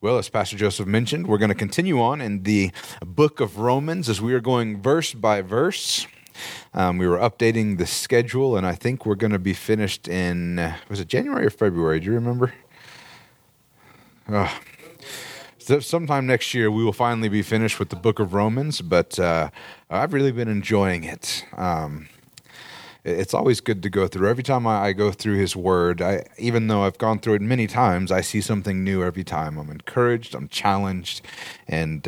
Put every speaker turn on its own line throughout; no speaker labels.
Well, as Pastor Joseph mentioned, we're going to continue on in the book of Romans as we are going verse by verse. We were updating the schedule, and I think we're going to be finished in, was it January or February? Do you remember? So sometime next year, we will finally be finished with the book of Romans, but I've really been enjoying it. It's always good to go through. Every time I go through his word, even though I've gone through it many times, I see something new every time. I'm encouraged, I'm challenged, and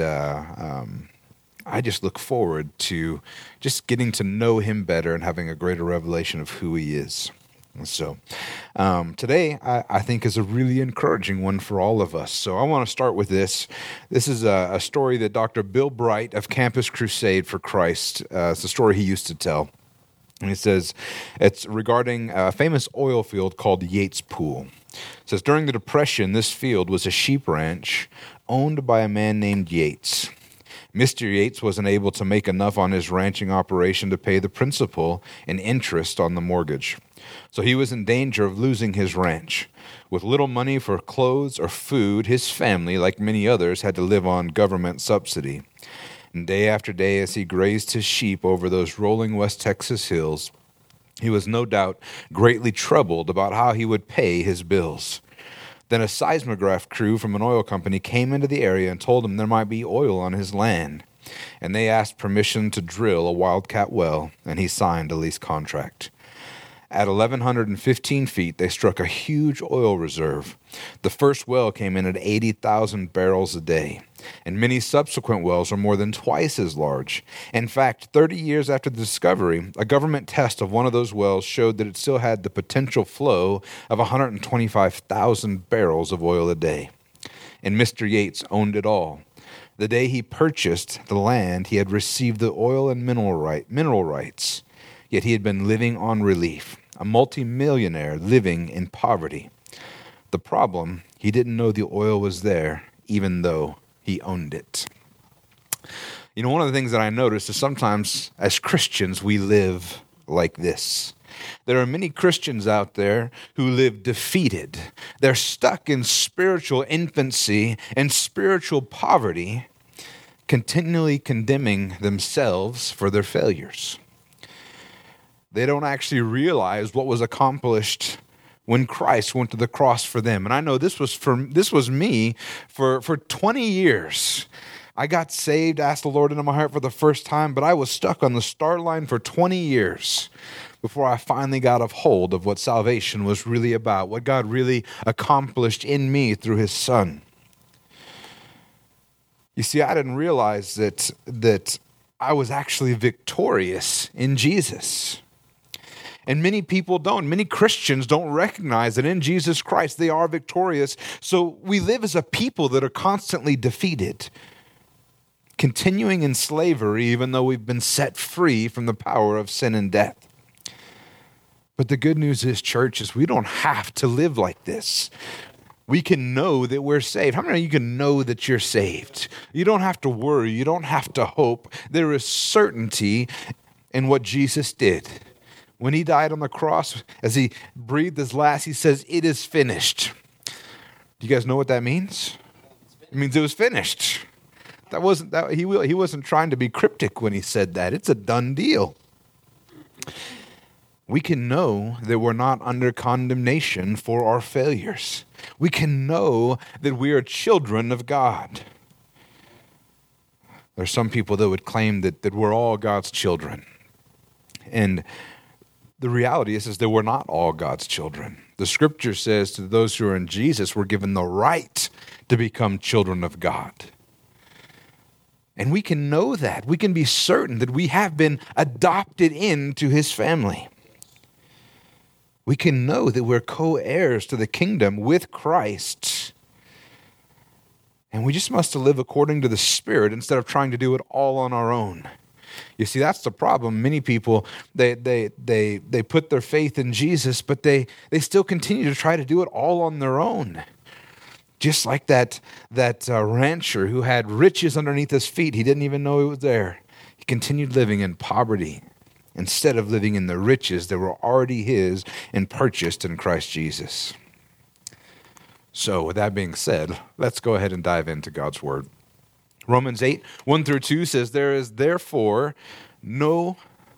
I just look forward to just getting to know him better and having a greater revelation of who he is. So today, I think, is a really encouraging one for all of us. So I want to start with this. This is a story that Dr. Bill Bright of Campus Crusade for Christ, it's a story he used to tell. And it says, it's regarding a famous oil field called Yates Pool. It says, during the Depression, this field was a sheep ranch owned by a man named Yates. Mr. Yates wasn't able to make enough on his ranching operation to pay the principal and interest on the mortgage. So he was in danger of losing his ranch. With little money for clothes or food, his family, like many others, had to live on government subsidy. And day after day, as he grazed his sheep over those rolling West Texas hills, he was no doubt greatly troubled about how he would pay his bills. Then a seismograph crew from an oil company came into the area and told him there might be oil on his land. And they asked permission to drill a wildcat well, and he signed a lease contract. At 1,115 feet, they struck a huge oil reserve. The first well came in at 80,000 barrels a day, and many subsequent wells are more than twice as large. In fact, 30 years after the discovery, a government test of one of those wells showed that it still had the potential flow of 125,000 barrels of oil a day. And Mr. Yates owned it all. The day he purchased the land, he had received the oil and mineral rights. Yet he had been living on relief, a multimillionaire living in poverty. The problem, he didn't know the oil was there, even though he owned it. You know, one of the things that I notice is sometimes as Christians, we live like this. There are many Christians out there who live defeated. They're stuck in spiritual infancy and spiritual poverty, continually condemning themselves for their failures. They don't actually realize what was accomplished when Christ went to the cross for them. And I know this was me for 20 years. I got saved, asked the Lord into my heart for the first time, but I was stuck on the start line for 20 years before I finally got a hold of what salvation was really about, what God really accomplished in me through his Son. You see, I didn't realize that I was actually victorious in Jesus. And many people don't. Many Christians don't recognize that in Jesus Christ they are victorious. So we live as a people that are constantly defeated, continuing in slavery even though we've been set free from the power of sin and death. But the good news is, church, is we don't have to live like this. We can know that we're saved. How many of you can know that you're saved? You don't have to worry. You don't have to hope. There is certainty in what Jesus did. When he died on the cross, as he breathed his last, he says, "It is finished." Do you guys know what that means? It means it was finished. He wasn't trying to be cryptic when he said that. It's a done deal. We can know that we're not under condemnation for our failures. We can know that we are children of God. There's some people that would claim that we're all God's children. And the reality is that we're not all God's children. The scripture says to those who are in Jesus, we're given the right to become children of God. And we can know that. We can be certain that we have been adopted into his family. We can know that we're co-heirs to the kingdom with Christ. And we just must live according to the Spirit instead of trying to do it all on our own. You see, that's the problem. Many people, they put their faith in Jesus, but they still continue to try to do it all on their own. Just like that rancher who had riches underneath his feet. He didn't even know it was there. He continued living in poverty instead of living in the riches that were already his and purchased in Christ Jesus. So with that being said, let's go ahead and dive into God's word. Romans 8, 1 through 2 says, there is therefore no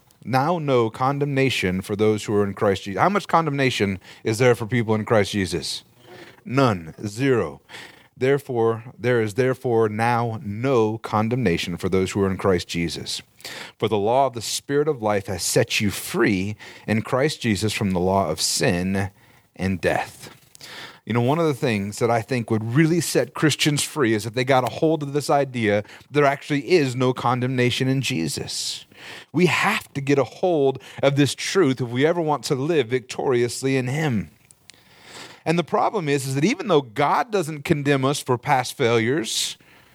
condemnation for those who are in Christ Jesus. How much condemnation is there for people in Christ Jesus? None. Zero. Therefore, there is now no condemnation for those who are in Christ Jesus. For the law of the Spirit of life has set you free in Christ Jesus from the law of sin and death. You know, one of the things that I think would really set Christians free is if they got a hold of this idea there actually is no condemnation in Jesus. We have to get a hold of this truth if we ever want to live victoriously in Him. And the problem is that even though God doesn't condemn us for past failures,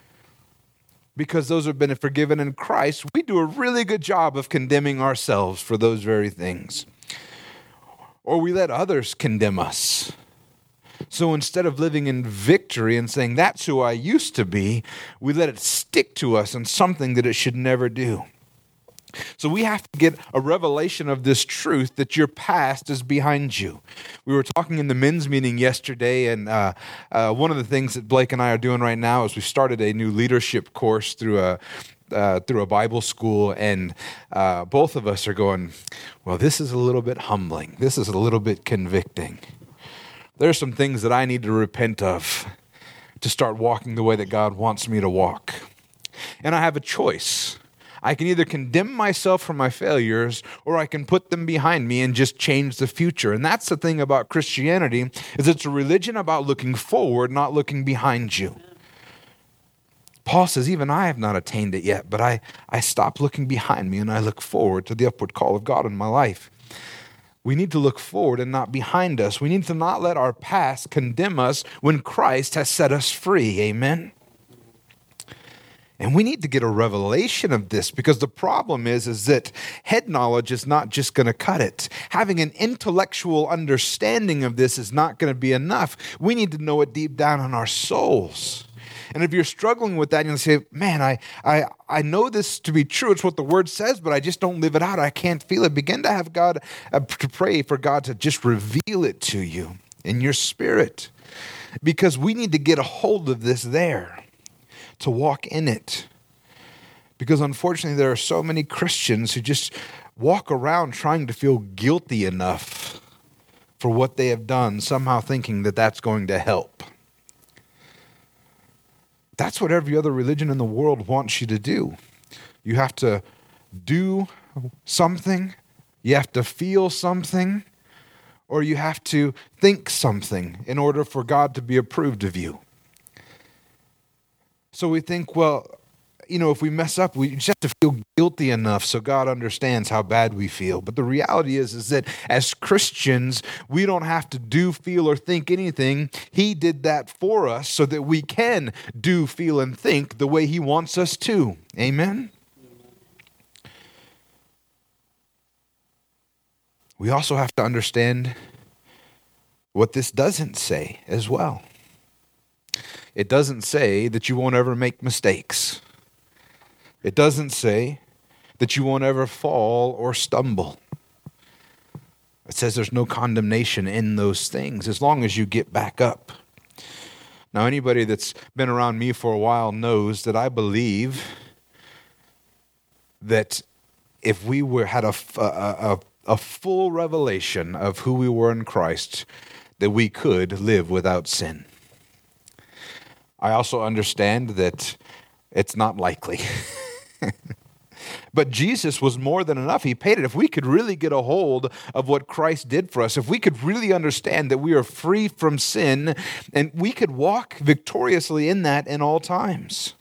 because those have been forgiven in Christ, we do a really good job of condemning ourselves for those very things. Or we let others condemn us. So instead of living in victory and saying, that's who I used to be, we let it stick to us in something that it should never do. So we have to get a revelation of this truth that your past is behind you. We were talking in the men's meeting yesterday, and one of the things that Blake and I are doing right now is we started a new leadership course through a Bible school, and both of us are going, well, this is a little bit humbling. This is a little bit convicting. There's some things that I need to repent of to start walking the way that God wants me to walk. And I have a choice. I can either condemn myself for my failures, or I can put them behind me and just change the future. And that's the thing about Christianity, is it's a religion about looking forward, not looking behind you. Paul says, even I have not attained it yet, but I stop looking behind me and I look forward to the upward call of God in my life. We need to look forward and not behind us. We need to not let our past condemn us when Christ has set us free. Amen? And we need to get a revelation of this, because the problem is that head knowledge is not just going to cut it. Having an intellectual understanding of this is not going to be enough. We need to know it deep down in our souls. And if you're struggling with that, and you say, man, I know this to be true. It's what the Word says, but I just don't live it out. I can't feel it. Begin to have God, to pray for God to just reveal it to you in your spirit. Because we need to get a hold of this there, to walk in it. Because unfortunately, there are so many Christians who just walk around trying to feel guilty enough for what they have done, somehow thinking that that's going to help. That's what every other religion in the world wants you to do. You have to do something, you have to feel something, or you have to think something in order for God to be approved of you. So we think, well, you know, if we mess up, we just have to feel guilty enough so God understands how bad we feel. But the reality is that as Christians, we don't have to do, feel, or think anything. He did that for us so that we can do, feel, and think the way He wants us to. Amen? We also have to understand what this doesn't say as well. It doesn't say that you won't ever make mistakes. It doesn't say that you won't ever fall or stumble. It says there's no condemnation in those things as long as you get back up. Now, anybody that's been around me for a while knows that I believe that if we had a full revelation of who we were in Christ, that we could live without sin. I also understand that it's not likely. But Jesus was more than enough. He paid it. If we could really get a hold of what Christ did for us, if we could really understand that we are free from sin, and we could walk victoriously in that in all times.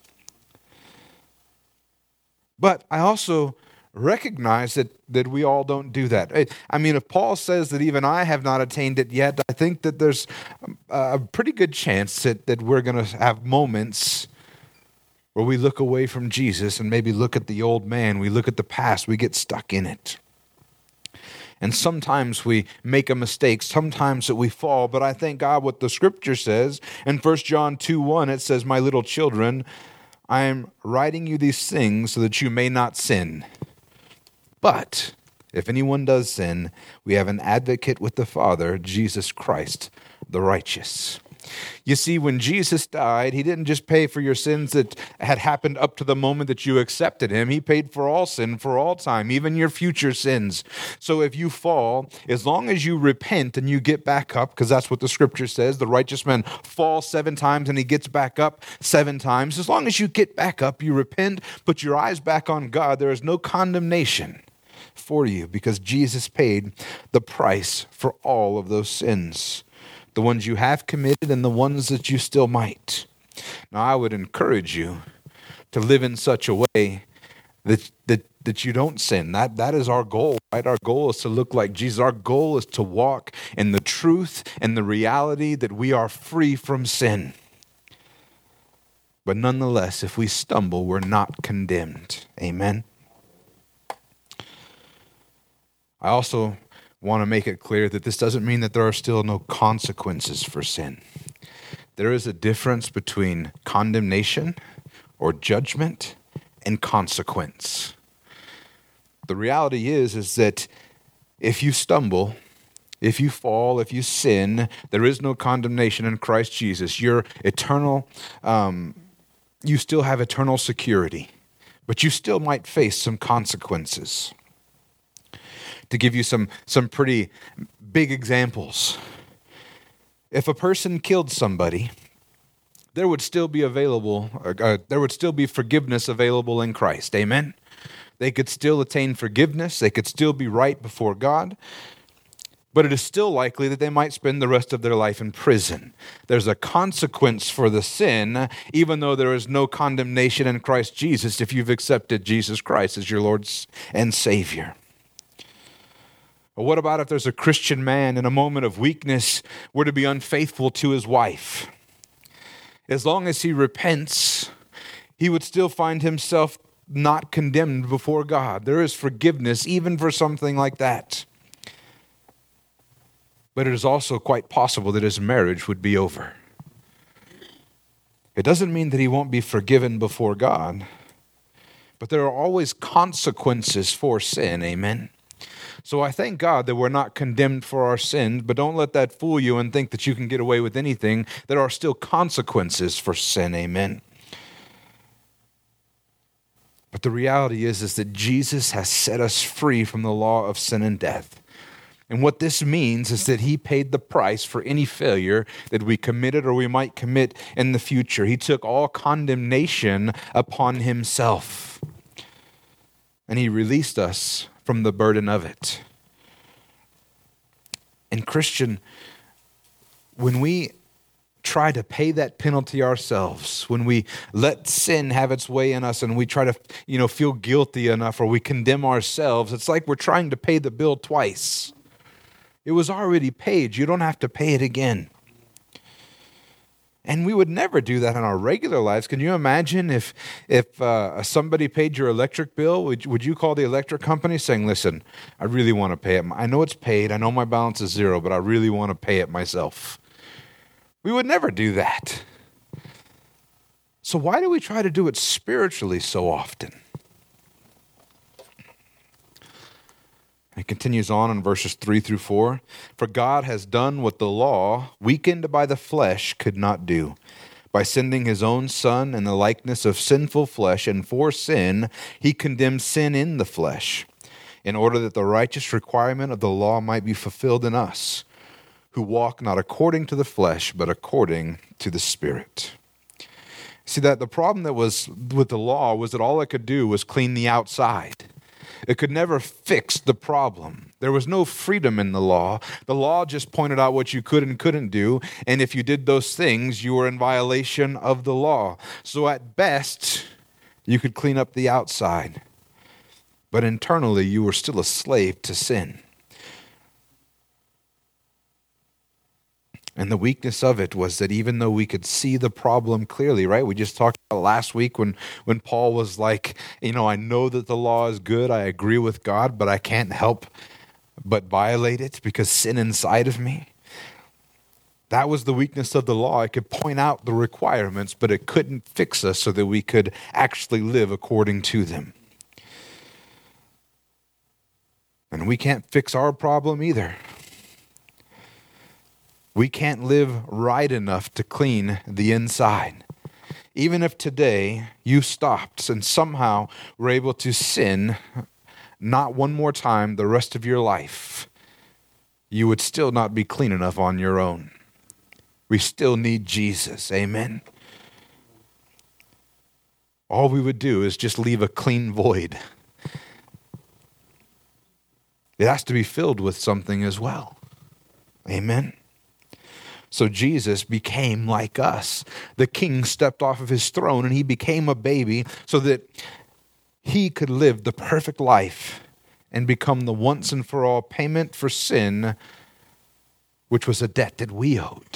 But I also recognize that we all don't do that. I mean, if Paul says that even I have not attained it yet, I think that there's a pretty good chance that we're going to have moments where we look away from Jesus and maybe look at the old man, we look at the past, we get stuck in it. And sometimes we make a mistake, sometimes that we fall, but I thank God what the Scripture says. In 1 John 2:1, it says, "My little children, I am writing you these things so that you may not sin. But if anyone does sin, we have an advocate with the Father, Jesus Christ, the righteous." You see, when Jesus died, he didn't just pay for your sins that had happened up to the moment that you accepted him. He paid for all sin for all time, even your future sins. So if you fall, as long as you repent and you get back up, because that's what the scripture says, the righteous man falls 7 times and he gets back up 7 times. As long as you get back up, you repent, put your eyes back on God, there is no condemnation for you because Jesus paid the price for all of those sins. The ones you have committed and the ones that you still might. Now, I would encourage you to live in such a way that you don't sin. That is our goal, right? Our goal is to look like Jesus. Our goal is to walk in the truth and the reality that we are free from sin. But nonetheless, if we stumble, we're not condemned. Amen? I also want to make it clear that this doesn't mean that there are still no consequences for sin. There is a difference between condemnation or judgment and consequence. The reality is that if you stumble, if you fall, if you sin, there is no condemnation in Christ Jesus. You're eternal, you still have eternal security, but you still might face some consequences. To give you some pretty big examples. If a person killed somebody, there would still be forgiveness available in Christ. Amen? They could still attain forgiveness. They could still be right before God. But it is still likely that they might spend the rest of their life in prison. There's a consequence for the sin, even though there is no condemnation in Christ Jesus if you've accepted Jesus Christ as your Lord and Savior. Or what about if there's a Christian man in a moment of weakness were to be unfaithful to his wife? As long as he repents, he would still find himself not condemned before God. There is forgiveness even for something like that. But it is also quite possible that his marriage would be over. It doesn't mean that he won't be forgiven before God, but there are always consequences for sin. Amen? So I thank God that we're not condemned for our sins, but don't let that fool you and think that you can get away with anything. There are still consequences for sin, amen? But the reality is that Jesus has set us free from the law of sin and death. And what this means is that he paid the price for any failure that we committed or we might commit in the future. He took all condemnation upon himself. And he released us from the burden of it. And Christian, when we try to pay that penalty ourselves, when we let sin have its way in us and we try to, feel guilty enough or we condemn ourselves, it's like we're trying to pay the bill twice. It was already paid. You don't have to pay it again. And we would never do that in our regular lives. Can you imagine if somebody paid your electric bill? Would you call the electric company saying, listen, I really want to pay it. I know it's paid. I know my balance is 0, but I really want to pay it myself. We would never do that. So why do we try to do it spiritually so often? It continues on in verses 3 through 4. For God has done what the law, weakened by the flesh, could not do. By sending his own Son in the likeness of sinful flesh, and for sin, he condemned sin in the flesh, in order that the righteous requirement of the law might be fulfilled in us, who walk not according to the flesh, but according to the Spirit. See, that the problem that was with the law was that all it could do was clean the outside. It could never fix the problem. There was no freedom in the law. The law just pointed out what you could and couldn't do, and if you did those things, you were in violation of the law. So at best, you could clean up the outside, but internally, you were still a slave to sin. And the weakness of it was that even though we could see the problem clearly, right? We just talked about last week when Paul was like, I know that the law is good. I agree with God, but I can't help but violate it because sin inside of me. That was the weakness of the law. It could point out the requirements, but it couldn't fix us so that we could actually live according to them. And we can't fix our problem either. We can't live right enough to clean the inside. Even if today you stopped and somehow were able to sin not one more time the rest of your life, you would still not be clean enough on your own. We still need Jesus. Amen. All we would do is just leave a clean void. It has to be filled with something as well. Amen. So Jesus became like us. The king stepped off of his throne and he became a baby so that he could live the perfect life and become the once and for all payment for sin, which was a debt that we owed.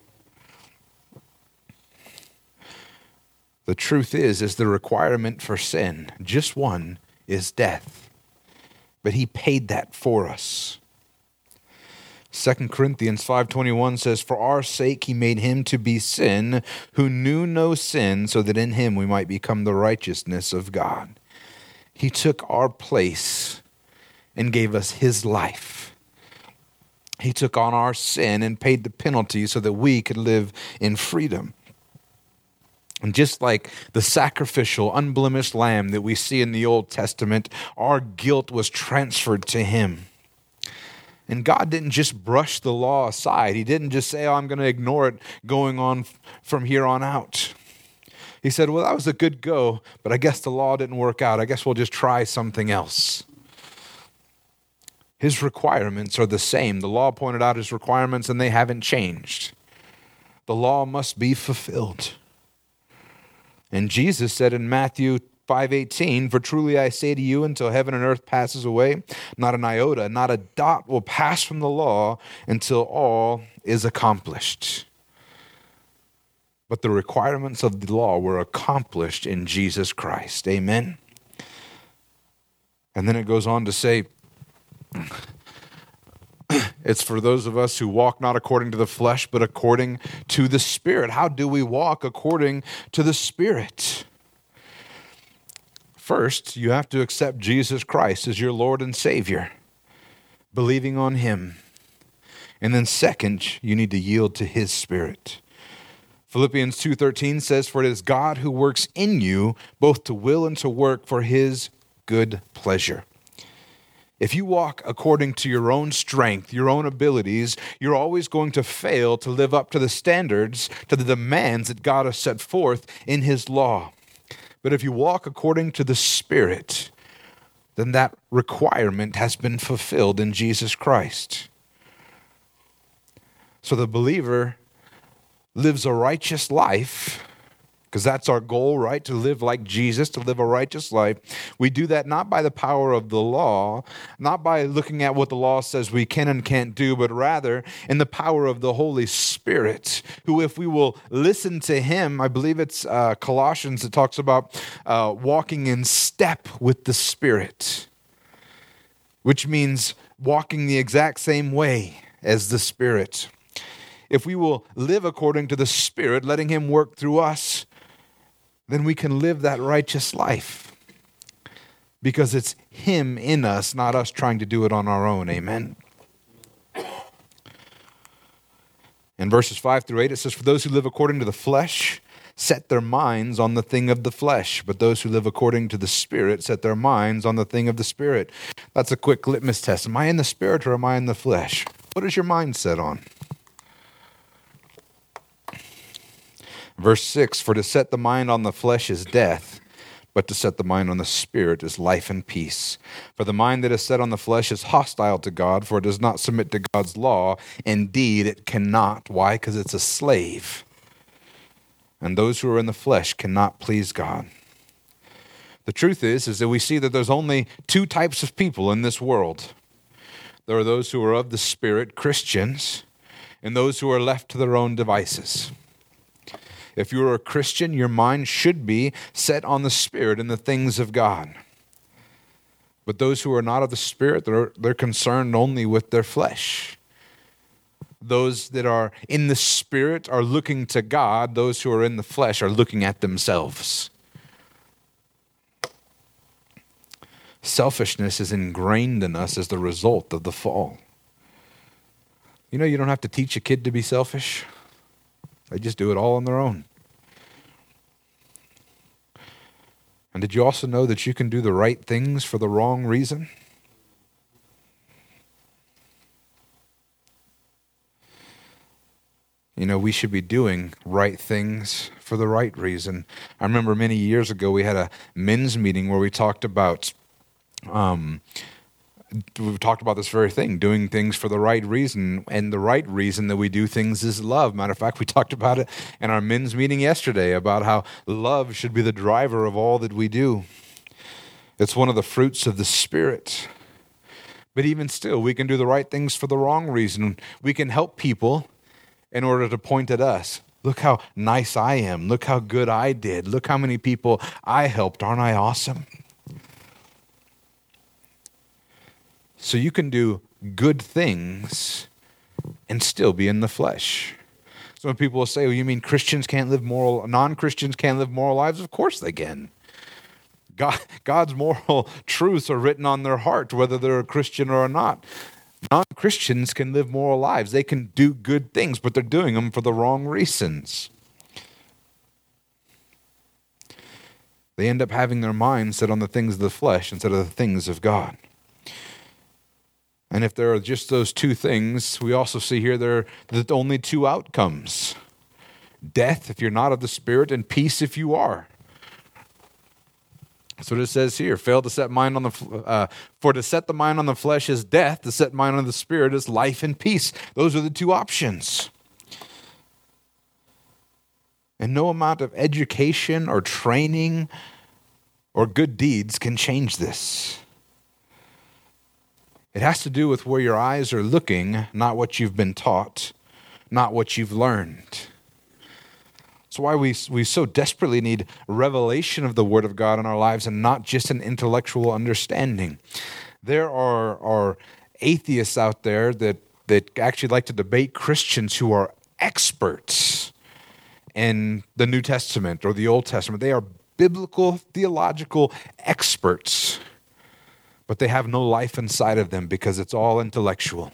The truth is the requirement for sin, just one, is death. But he paid that for us. 2 Corinthians 5:21 says, "For our sake he made him to be sin, who knew no sin, so that in him we might become the righteousness of God." He took our place and gave us his life. He took on our sin and paid the penalty so that we could live in freedom. And just like the sacrificial, unblemished lamb that we see in the Old Testament, our guilt was transferred to him. And God didn't just brush the law aside. He didn't just say, I'm going to ignore it going on from here on out. He said, well, that was a good go, but I guess the law didn't work out. I guess we'll just try something else. His requirements are the same. The law pointed out his requirements and they haven't changed. The law must be fulfilled. And Jesus said in Matthew 5:18, "For truly I say to you, until heaven and earth passes away, not an iota, not a dot will pass from the law until all is accomplished." But the requirements of the law were accomplished in Jesus Christ. Amen. And then it goes on to say, it's for those of us who walk not according to the flesh, but according to the Spirit. How do we walk according to the Spirit? First, you have to accept Jesus Christ as your Lord and Savior, believing on him. And then second, you need to yield to his Spirit. Philippians 2:13 says, "For it is God who works in you, both to will and to work for his good pleasure." If you walk according to your own strength, your own abilities, you're always going to fail to live up to the standards, to the demands that God has set forth in his law. But if you walk according to the Spirit, then that requirement has been fulfilled in Jesus Christ. So the believer lives a righteous life, because that's our goal, right? To live like Jesus, to live a righteous life. We do that not by the power of the law, not by looking at what the law says we can and can't do, but rather in the power of the Holy Spirit, who, if we will listen to him, I believe it's Colossians that talks about walking in step with the Spirit, which means walking the exact same way as the Spirit. If we will live according to the Spirit, letting him work through us, then we can live that righteous life, because it's him in us, not us trying to do it on our own. Amen. In verses 5-8, it says, "For those who live according to the flesh set their minds on the thing of the flesh, but those who live according to the Spirit set their minds on the thing of the Spirit." That's a quick litmus test. Am I in the Spirit or am I in the flesh? What is your mind set on? Verse 6, "For to set the mind on the flesh is death, but to set the mind on the Spirit is life and peace. For the mind that is set on the flesh is hostile to God, for it does not submit to God's law. Indeed, it cannot." Why? Because it's a slave. And those who are in the flesh cannot please God. The truth is that we see that there's only two types of people in this world. There are those who are of the Spirit, Christians, and those who are left to their own devices. If you're a Christian, your mind should be set on the Spirit and the things of God. But those who are not of the Spirit, they're concerned only with their flesh. Those that are in the Spirit are looking to God. Those who are in the flesh are looking at themselves. Selfishness is ingrained in us as the result of the fall. You know, you don't have to teach a kid to be selfish. They just do it all on their own. And did you also know that you can do the right things for the wrong reason? You know, we should be doing right things for the right reason. I remember many years ago we had a men's meeting where we talked about this very thing, doing things for the right reason. And the right reason that we do things is love. Matter of fact, we talked about it in our men's meeting yesterday about how love should be the driver of all that we do. It's one of the fruits of the Spirit. But even still, we can do the right things for the wrong reason. We can help people in order to point at us. Look how nice I am. Look how good I did. Look how many people I helped. Aren't I awesome? So you can do good things and still be in the flesh. So when people will say, well, you mean non-Christians can't live moral lives? Of course they can. God's moral truths are written on their heart, whether they're a Christian or not. Non-Christians can live moral lives. They can do good things, but they're doing them for the wrong reasons. They end up having their minds set on the things of the flesh instead of the things of God. And if there are just those two things, we also see here there are the only two outcomes. Death if you're not of the Spirit, and peace if you are. That's what it says here. For to set the mind on the flesh is death. To set mind on the Spirit is life and peace. Those are the two options. And no amount of education or training or good deeds can change this. It has to do with where your eyes are looking, not what you've been taught, not what you've learned. That's why we so desperately need revelation of the Word of God in our lives and not just an intellectual understanding. There are atheists out there that actually like to debate Christians who are experts in the New Testament or the Old Testament. They are biblical, theological experts, but they have no life inside of them because it's all intellectual.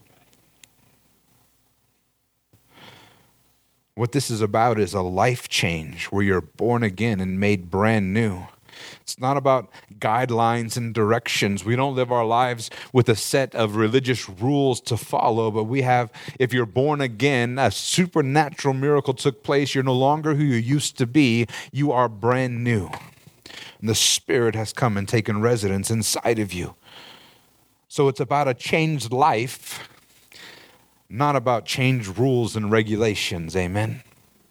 What this is about is a life change where you're born again and made brand new. It's not about guidelines and directions. We don't live our lives with a set of religious rules to follow, but we have, if you're born again, a supernatural miracle took place. You're no longer who you used to be. You are brand new. And the Spirit has come and taken residence inside of you. So it's about a changed life, not about changed rules and regulations. Amen.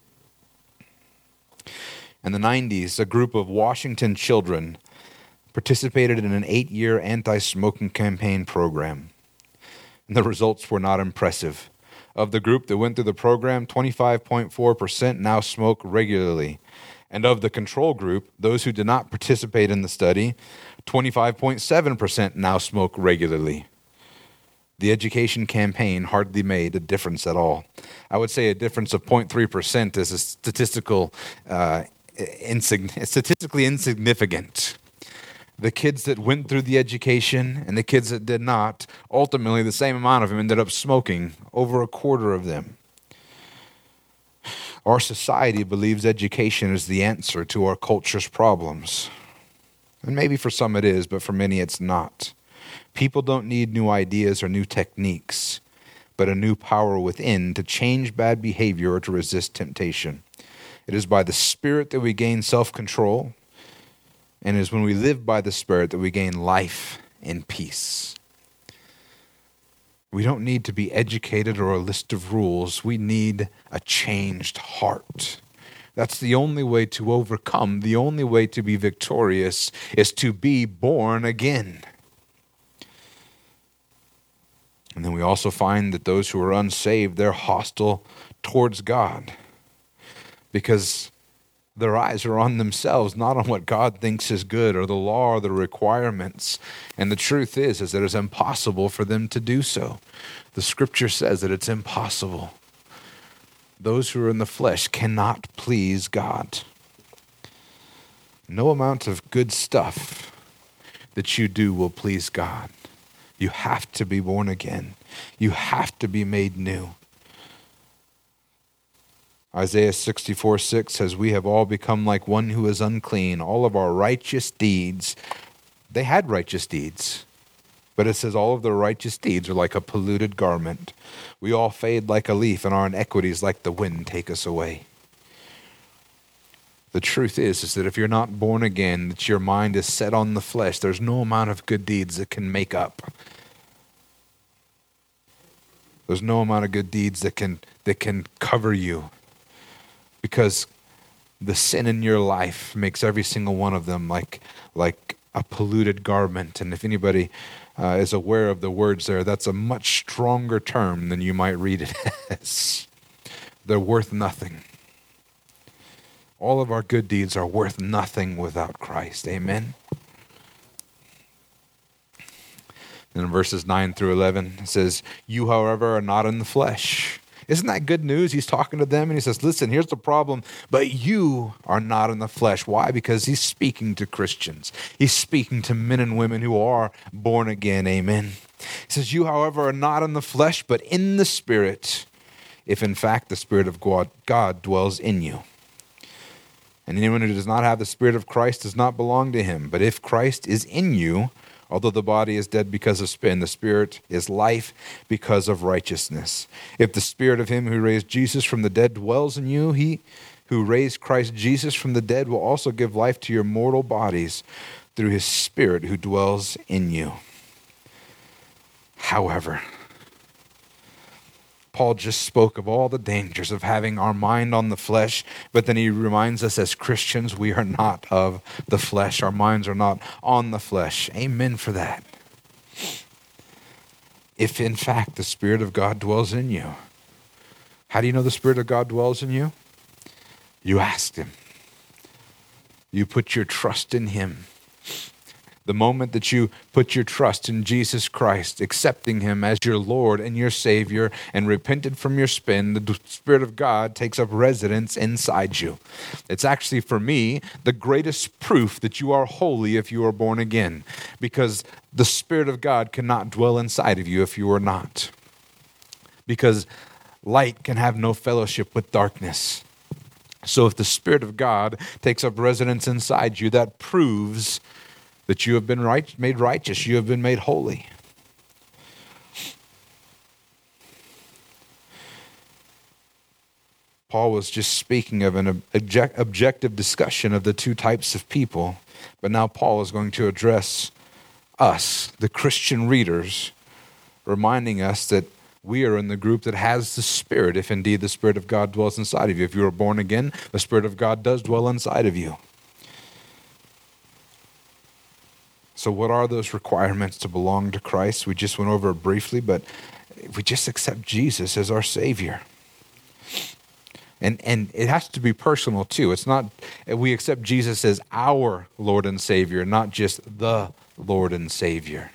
In the 90s, a group of Washington children participated in an 8-year anti-smoking campaign program. And the results were not impressive. Of the group that went through the program, 25.4% now smoke regularly. And of the control group, those who did not participate in the study, 25.7% now smoke regularly. The education campaign hardly made a difference at all. I would say a difference of 0.3% is a statistically insignificant. The kids that went through the education and the kids that did not, ultimately the same amount of them ended up smoking, over a quarter of them. Our society believes education is the answer to our culture's problems. And maybe for some it is, but for many it's not. People don't need new ideas or new techniques, but a new power within to change bad behavior or to resist temptation. It is by the Spirit that we gain self-control, and it is when we live by the Spirit that we gain life and peace. We don't need to be educated or a list of rules. We need a changed heart. That's the only way to overcome. The only way to be victorious is to be born again. And then we also find that those who are unsaved, they're hostile towards God because their eyes are on themselves, not on what God thinks is good or the law or the requirements. And the truth is that it's impossible for them to do so. The Scripture says that it's impossible. Those who are in the flesh cannot please God. No amount of good stuff that you do will please God. You have to be born again. You have to be made new. Isaiah 64:6 says, we have all become like one who is unclean. All of our righteous deeds, they had righteous deeds. But it says all of their righteous deeds are like a polluted garment. We all fade like a leaf, and our iniquities like the wind take us away. The truth is that if you're not born again, that your mind is set on the flesh, there's no amount of good deeds that can make up. There's no amount of good deeds that can cover you. Because the sin in your life makes every single one of them like a polluted garment. And if anybody is aware of the words there, that's a much stronger term than you might read it as. They're worth nothing. All of our good deeds are worth nothing without Christ. Amen? And in verses 9 through 11, it says, you, however, are not in the flesh. Isn't that good news? He's talking to them and he says, listen, here's the problem, but you are not in the flesh. Why? Because he's speaking to Christians. He's speaking to men and women who are born again. Amen. He says, you, however, are not in the flesh, but in the Spirit, if in fact the Spirit of God dwells in you. And anyone who does not have the Spirit of Christ does not belong to him. But if Christ is in you, although the body is dead because of sin, the Spirit is life because of righteousness. If the Spirit of him who raised Jesus from the dead dwells in you, he who raised Christ Jesus from the dead will also give life to your mortal bodies through his Spirit who dwells in you. However, Paul just spoke of all the dangers of having our mind on the flesh, but then he reminds us as Christians, we are not of the flesh. Our minds are not on the flesh. Amen for that. If in fact the Spirit of God dwells in you. How do you know the Spirit of God dwells in you? You asked him. You put your trust in him. The moment that you put your trust in Jesus Christ, accepting him as your Lord and your Savior, and repented from your sin, the Spirit of God takes up residence inside you. It's actually, for me, the greatest proof that you are holy if you are born again, because the Spirit of God cannot dwell inside of you if you are not. Because light can have no fellowship with darkness. So if the Spirit of God takes up residence inside you, that proves that you have been made righteous, you have been made holy. Paul was just speaking of an objective discussion of the two types of people, but now Paul is going to address us, the Christian readers, reminding us that we are in the group that has the Spirit, if indeed the Spirit of God dwells inside of you. If you are born again, the Spirit of God does dwell inside of you. So what are those requirements to belong to Christ? We just went over it briefly, but we just accept Jesus as our Savior. And it has to be personal too. It's not, we accept Jesus as our Lord and Savior, not just the Lord and Savior.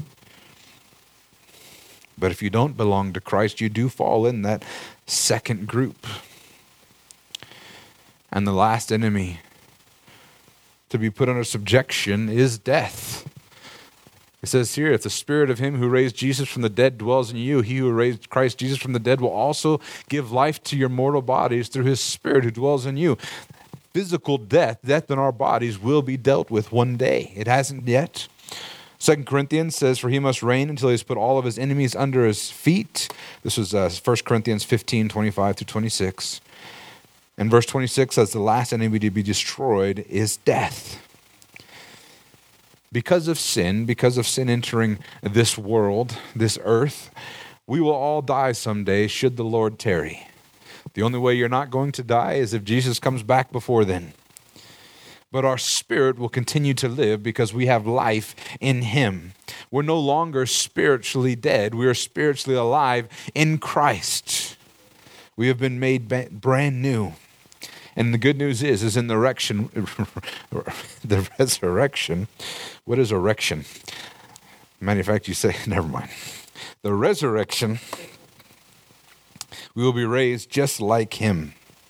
But if you don't belong to Christ, you do fall in that second group. And the last enemy to be put under subjection is death. It says here, if the Spirit of him who raised Jesus from the dead dwells in you, he who raised Christ Jesus from the dead will also give life to your mortal bodies through his Spirit who dwells in you. Physical death in our bodies, will be dealt with one day. It hasn't yet. 2 Corinthians says, for he must reign until he has put all of his enemies under his feet. This was 1 Corinthians 15, 25 through 26. And verse 26 says, the last enemy to be destroyed is death. Because of sin entering this world, this earth, we will all die someday should the Lord tarry. The only way you're not going to die is if Jesus comes back before then. But our spirit will continue to live because we have life in him. We're no longer spiritually dead. We are spiritually alive in Christ. We have been made brand new. And the good news is in the resurrection, what is erection? Matter of fact, you say, never mind. The resurrection, we will be raised just like him.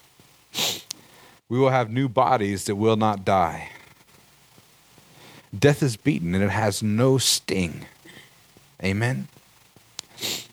We will have new bodies that will not die. Death is beaten and it has no sting. Amen? That's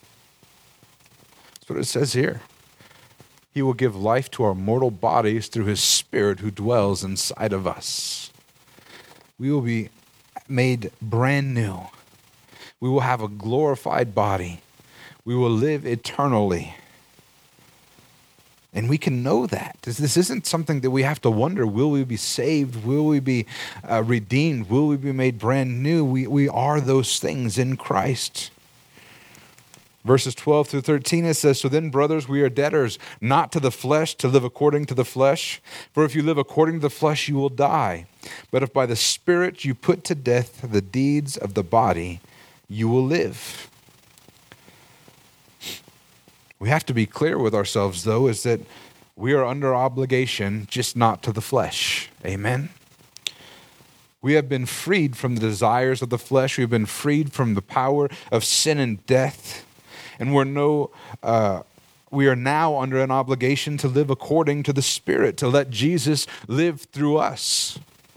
what it says here. He will give life to our mortal bodies through his Spirit who dwells inside of us. We will be made brand new. We will have a glorified body. We will live eternally. And we can know that. This isn't something that we have to wonder, will we be saved? Will we be redeemed? Will we be made brand new? We are those things in Christ. Verses 12 through 13, it says, "So then, brothers, we are debtors, not to the flesh, to live according to the flesh. For if you live according to the flesh, you will die. But if by the Spirit you put to death the deeds of the body, you will live." We have to be clear with ourselves, though, is that we are under obligation, just not to the flesh. Amen? We have been freed from the desires of the flesh. We've been freed from the power of sin and death. And we are now under an obligation to live according to the Spirit, to let Jesus live through us.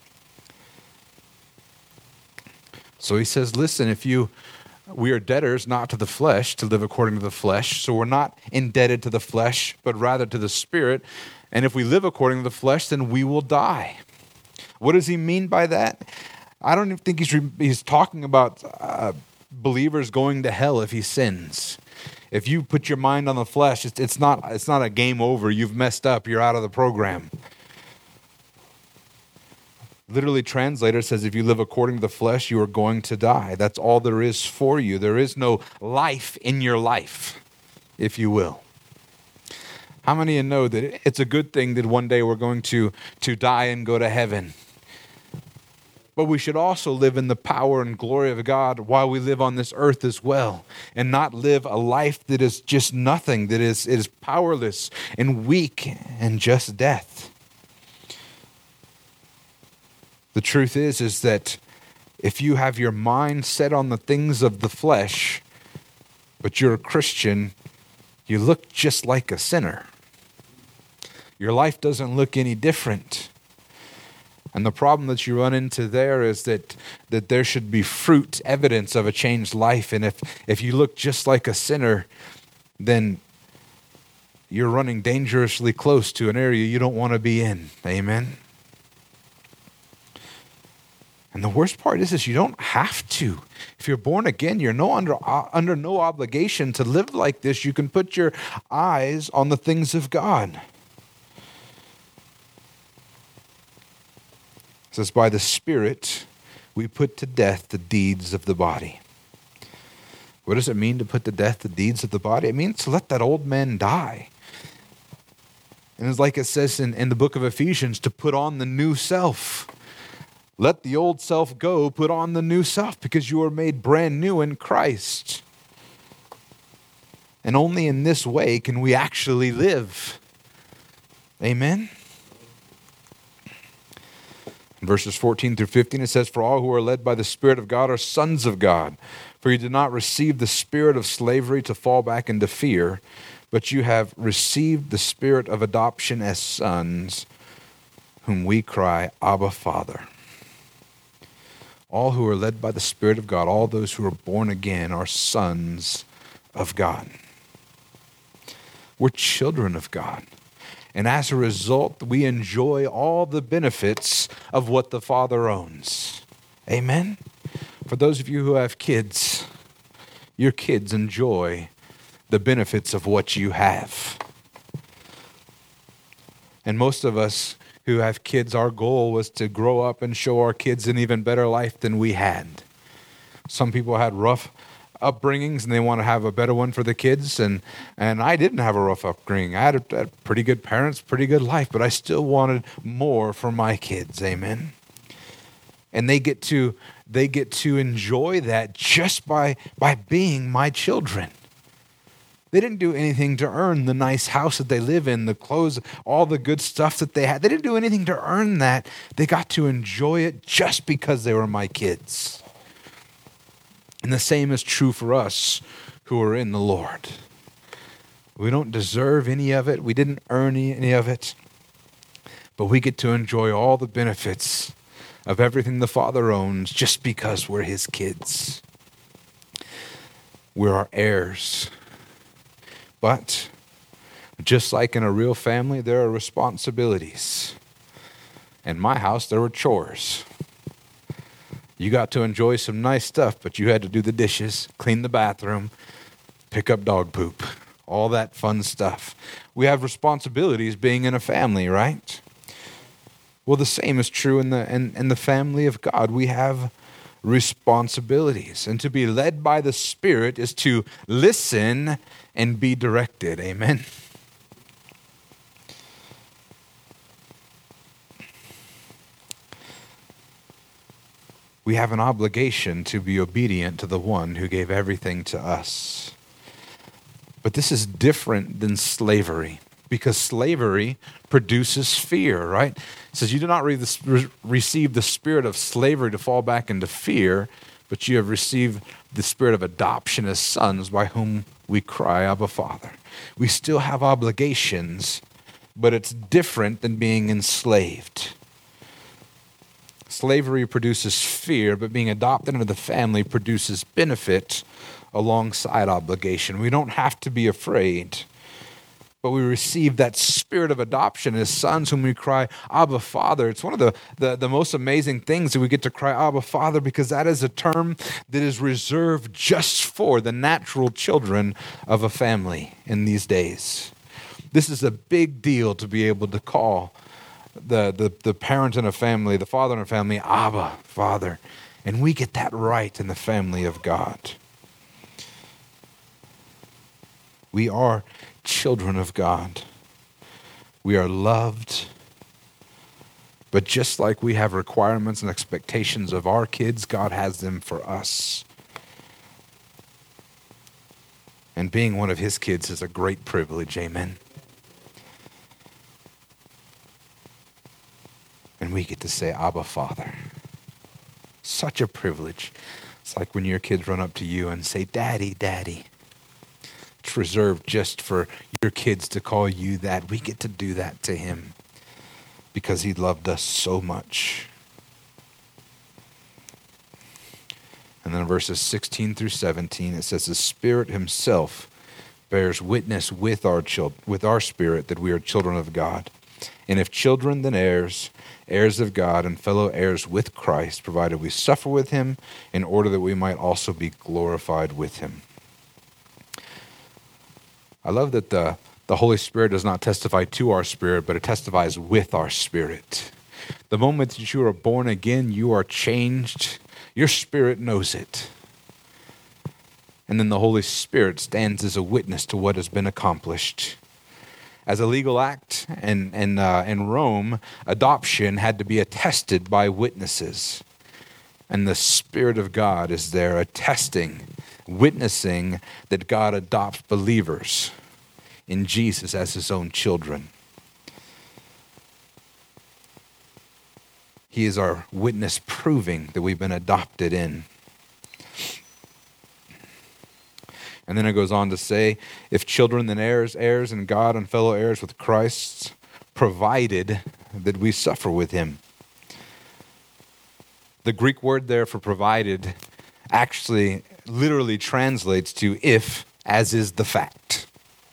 So he says, listen, we are debtors not to the flesh, to live according to the flesh. So we're not indebted to the flesh, but rather to the Spirit. And if we live according to the flesh, then we will die. What does he mean by that? I don't even think he's talking about believers going to hell if he sins. If you put your mind on the flesh, it's not a game over. You've messed up. You're out of the program. Literally translated says, if you live according to the flesh, you are going to die. That's all there is for you. There is no life in your life, if you will. How many of you know that it's a good thing that one day we're going to die and go to heaven? But we should also live in the power and glory of God while we live on this earth as well, and not live a life that is just nothing, that is powerless and weak and just death. The truth is that if you have your mind set on the things of the flesh, but you're a Christian, you look just like a sinner. Your life doesn't look any different. And the problem that you run into there is that there should be fruit, evidence of a changed life. And if you look just like a sinner, then you're running dangerously close to an area you don't want to be in. Amen? And the worst part is you don't have to. If you're born again, you're under no obligation to live like this. You can put your eyes on the things of God. It says, by the Spirit, we put to death the deeds of the body. What does it mean to put to death the deeds of the body? It means to let that old man die. And it's like it says in the book of Ephesians, to put on the new self. Let the old self go, put on the new self, because you are made brand new in Christ. And only in this way can we actually live. Amen? In verses 14 through 15, it says, for all who are led by the Spirit of God are sons of God. For you did not receive the spirit of slavery to fall back into fear, but you have received the spirit of adoption as sons, whom we cry, Abba, Father. All who are led by the Spirit of God, all those who are born again, are sons of God. We're children of God. And as a result, we enjoy all the benefits of what the Father owns. Amen? For those of you who have kids, your kids enjoy the benefits of what you have. And most of us who have kids, our goal was to grow up and show our kids an even better life than we had. Some people had rough upbringings and they want to have a better one for the kids, and I didn't have a rough upbringing. I had pretty good parents, pretty good life, but I still wanted more for my kids. Amen. And they get to enjoy that just by being my children. They didn't do anything to earn the nice house that they live in, the clothes, all the good stuff that they had. They didn't do anything to earn that. They got to enjoy it just because they were my kids. And the same is true for us who are in the Lord. We don't deserve any of it. We didn't earn any of it. But we get to enjoy all the benefits of everything the Father owns just because we're His kids. We are heirs. But just like in a real family, there are responsibilities. In my house, there were chores. You got to enjoy some nice stuff, but you had to do the dishes, clean the bathroom, pick up dog poop, all that fun stuff. We have responsibilities being in a family, right? Well, the same is true in the family of God. We have responsibilities. And to be led by the Spirit is to listen and be directed. Amen. We have an obligation to be obedient to the one who gave everything to us. But this is different than slavery, because slavery produces fear, right? It says you do not receive the spirit of slavery to fall back into fear, but you have received the spirit of adoption as sons, by whom we cry, Abba, Father. We still have obligations, but it's different than being enslaved. Slavery produces fear, but being adopted into the family produces benefit alongside obligation. We don't have to be afraid, but we receive that spirit of adoption as sons whom we cry, Abba, Father. It's one of the most amazing things that we get to cry, Abba, Father, because that is a term that is reserved just for the natural children of a family in these days. This is a big deal to be able to call the parent in a family, the father in a family, Abba, Father. And we get that right in the family of God. We are children of God. We are loved. But just like we have requirements and expectations of our kids, God has them for us. And being one of his kids is a great privilege. Amen. And we get to say, Abba, Father. Such a privilege. It's like when your kids run up to you and say, Daddy, Daddy. It's reserved just for your kids to call you that. We get to do that to him because he loved us so much. And then in verses 16 through 17, it says, the Spirit himself bears witness with our spirit that we are children of God. And if children, then heirs, heirs of God and fellow heirs with Christ, provided we suffer with him in order that we might also be glorified with him. I love that the Holy Spirit does not testify to our spirit, but it testifies with our spirit. The moment that you are born again, you are changed. Your spirit knows it. And then the Holy Spirit stands as a witness to what has been accomplished. As a legal act in Rome, adoption had to be attested by witnesses. And the Spirit of God is there attesting, witnessing that God adopts believers in Jesus as his own children. He is our witness proving that we've been adopted in. And then it goes on to say, if children, then heirs, heirs in God and fellow heirs with Christ, provided that we suffer with him. The Greek word there for provided actually literally translates to if, as is the fact.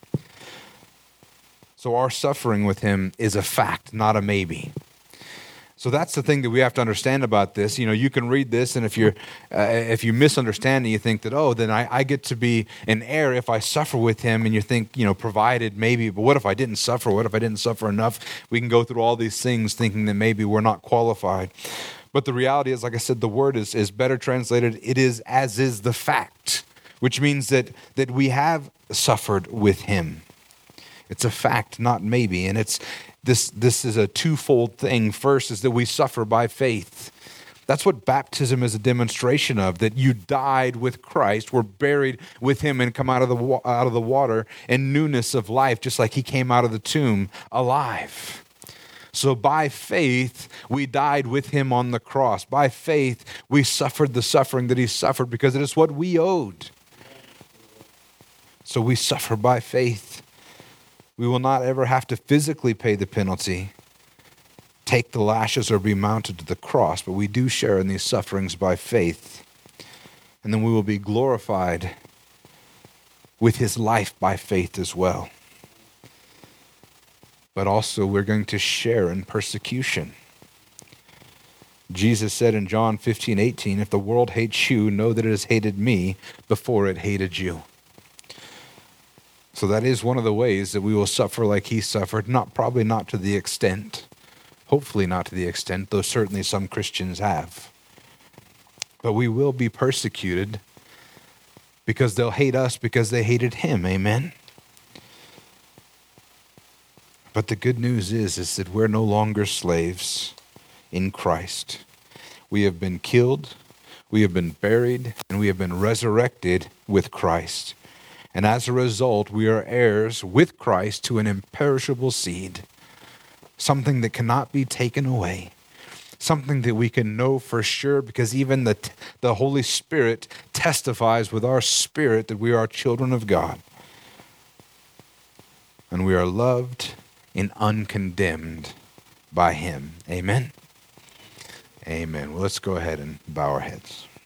So our suffering with him is a fact, not a maybe. So that's the thing that we have to understand about this. You know, you can read this, and if you misunderstand it, you think that, oh, then I get to be an heir if I suffer with him, and you think, you know, provided maybe, but what if I didn't suffer? What if I didn't suffer enough? We can go through all these things thinking that maybe we're not qualified. But the reality is, like I said, the word is better translated, it is as is the fact, which means that we have suffered with him. It's a fact, not maybe, and it's this is a twofold thing. First is that we suffer by faith. That's what baptism is a demonstration of, that you died with Christ, were buried with him, and come out of the water in newness of life, just like he came out of the tomb alive. So by faith, we died with him on the cross. By faith, we suffered the suffering that he suffered because it is what we owed. So we suffer by faith. We will not ever have to physically pay the penalty, take the lashes, or be mounted to the cross, but we do share in these sufferings by faith. And then we will be glorified with his life by faith as well. But also we're going to share in persecution. Jesus said in John 15:18, if the world hates you, know that it has hated me before it hated you. So that is one of the ways that we will suffer like he suffered, probably not to the extent, hopefully not to the extent, though certainly some Christians have. But we will be persecuted because they'll hate us because they hated him, amen? But the good news is that we're no longer slaves in Christ. We have been killed, we have been buried, and we have been resurrected with Christ. And as a result, we are heirs with Christ to an imperishable seed, something that cannot be taken away, something that we can know for sure because even the Holy Spirit testifies with our spirit that we are children of God. And we are loved and uncondemned by him. Amen? Amen. Well, let's go ahead and bow our heads.